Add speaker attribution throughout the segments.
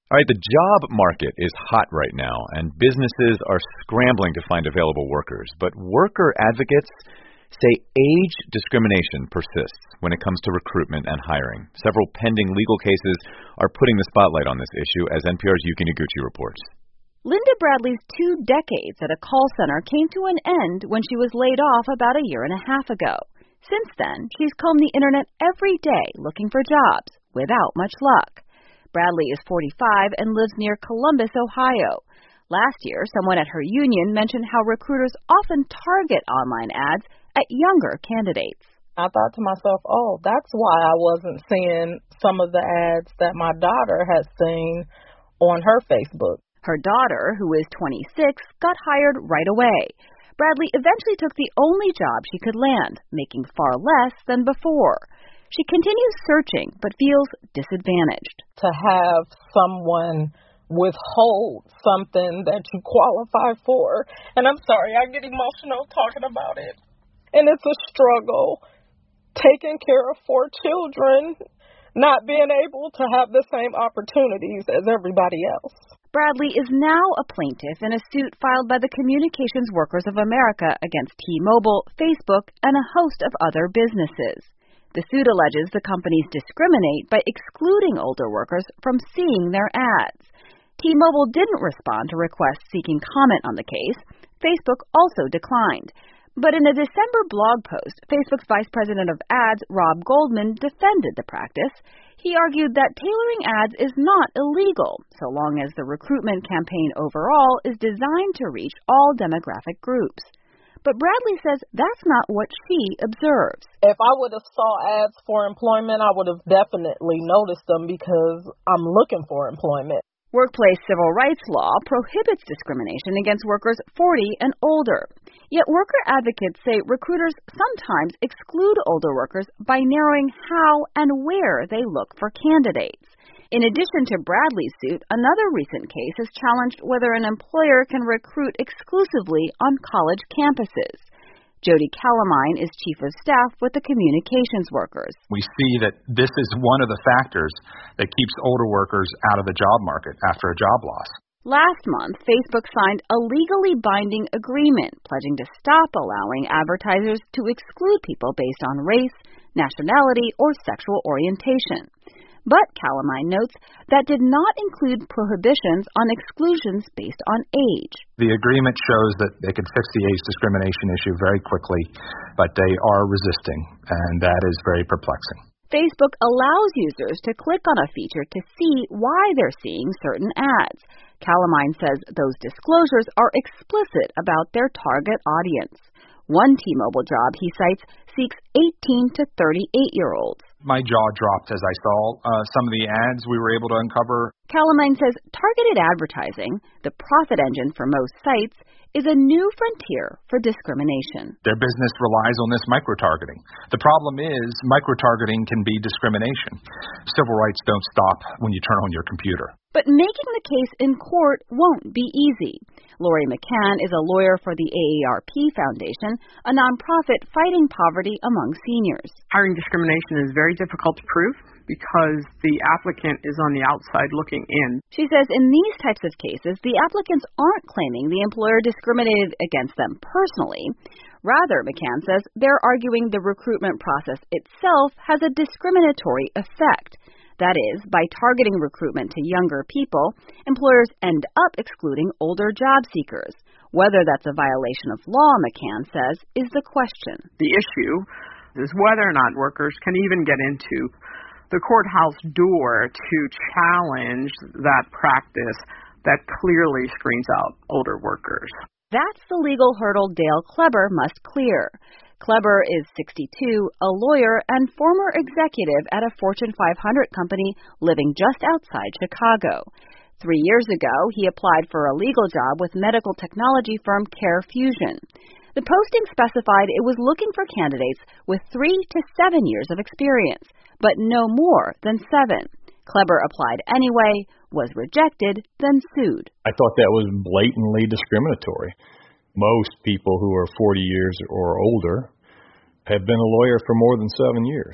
Speaker 1: All right, the job market is hot right now, and businesses are scrambling to find available workers. But worker advocates say age discrimination persists when it comes to recruitment and hiring. Several pending legal cases are putting the spotlight on this issue, as NPR's Yuki Noguchi reports.
Speaker 2: Linda Bradley's 2 decades at a call center came to an end when she was laid off about a year and a half ago. Since then, she's combed the internet every day looking for jobs, without much luck. Bradley is 45 and lives near Columbus, Ohio. Last year, someone at her union mentioned how recruiters often target online ads at younger candidates.
Speaker 3: I thought to myself, that's why I wasn't seeing some of the ads that my daughter had seen on her Facebook.
Speaker 2: Her daughter, who is 26, got hired right away. Bradley eventually took the only job she could land, making far less than before. She continues searching, but feels disadvantaged.
Speaker 3: To have someone withhold something that you qualify for, and I'm sorry, I get emotional talking about it, and it's a struggle. Taking care of 4 children, not being able to have the same opportunities as everybody else.
Speaker 2: Bradley is now a plaintiff in a suit filed by the Communications Workers of America against T-Mobile, Facebook, and a host of other businesses. The suit alleges the companies discriminate by excluding older workers from seeing their ads. T-Mobile didn't respond to requests seeking comment on the case. Facebook also declined. But in a December blog post, Facebook's vice president of ads, Rob Goldman, defended the practice. He argued that tailoring ads is not illegal, so long as the recruitment campaign overall is designed to reach all demographic groups. But Bradley says that's not what she observes.
Speaker 3: If I would have saw ads for employment, I would have definitely noticed them because I'm looking for employment.
Speaker 2: Workplace civil rights law prohibits discrimination against workers 40 and older. Yet worker advocates say recruiters sometimes exclude older workers by narrowing how and where they look for candidates. In addition to Bradley's suit, another recent case has challenged whether an employer can recruit exclusively on college campuses. Jody Calamine is chief of staff with the Communications Workers.
Speaker 4: We see that this is one of the factors that keeps older workers out of the job market after a job loss.
Speaker 2: Last month, Facebook signed a legally binding agreement pledging to stop allowing advertisers to exclude people based on race, nationality, or sexual orientation. But Calamine notes that did not include prohibitions on exclusions based on age.
Speaker 4: The agreement shows that they could fix the age discrimination issue very quickly, but they are resisting, and that is very perplexing.
Speaker 2: Facebook allows users to click on a feature to see why they're seeing certain ads. Calamine says those disclosures are explicit about their target audience. One T-Mobile job, he cites, seeks 18 to 38-year-olds.
Speaker 4: My jaw dropped as I saw some of the ads we were able to uncover.
Speaker 2: Calamine says targeted advertising, the profit engine for most sites, is a new frontier for discrimination.
Speaker 4: Their business relies on this micro-targeting. The problem is micro-targeting can be discrimination. Civil rights don't stop when you turn on your computer.
Speaker 2: But making the case in court won't be easy. Lori McCann is a lawyer for the AARP Foundation, a nonprofit fighting poverty among seniors.
Speaker 5: Hiring discrimination is very difficult to prove because the applicant is on the outside looking in.
Speaker 2: She says in these types of cases, the applicants aren't claiming the employer discriminated against them personally. Rather, McCann says, they're arguing the recruitment process itself has a discriminatory effect. That is, by targeting recruitment to younger people, employers end up excluding older job seekers. Whether that's a violation of law, McCann says, is the question.
Speaker 5: The issue is whether or not workers can even get into the courthouse door to challenge that practice that clearly screens out older workers.
Speaker 2: That's the legal hurdle Dale Kleber must clear. Kleber is 62, a lawyer and former executive at a Fortune 500 company living just outside Chicago. 3 years ago, he applied for a legal job with medical technology firm CareFusion. The posting specified it was looking for candidates with 3 to 7 years of experience, but no more than 7. Kleber applied anyway, was rejected, then sued.
Speaker 6: I thought that was blatantly discriminatory. Most people who are 40 years or older have been a lawyer for more than 7 years.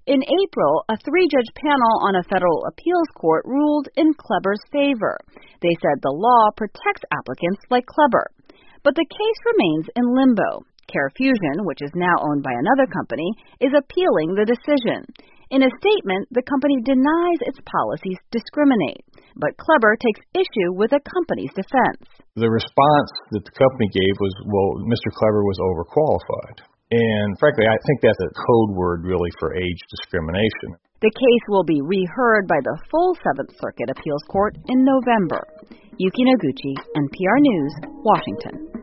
Speaker 2: In April, a 3-judge panel on a federal appeals court ruled in Kleber's favor. They said the law protects applicants like Kleber. But the case remains in limbo. CareFusion, which is now owned by another company, is appealing the decision. In a statement, the company denies its policies discriminate, but Kleber takes issue with the company's defense.
Speaker 6: The response that the company gave was, well, Mr. Kleber was overqualified. And frankly, I think that's a code word really for age discrimination.
Speaker 2: The case will be reheard by the full 7th Circuit Appeals Court in November. Yuki Noguchi, NPR News, Washington.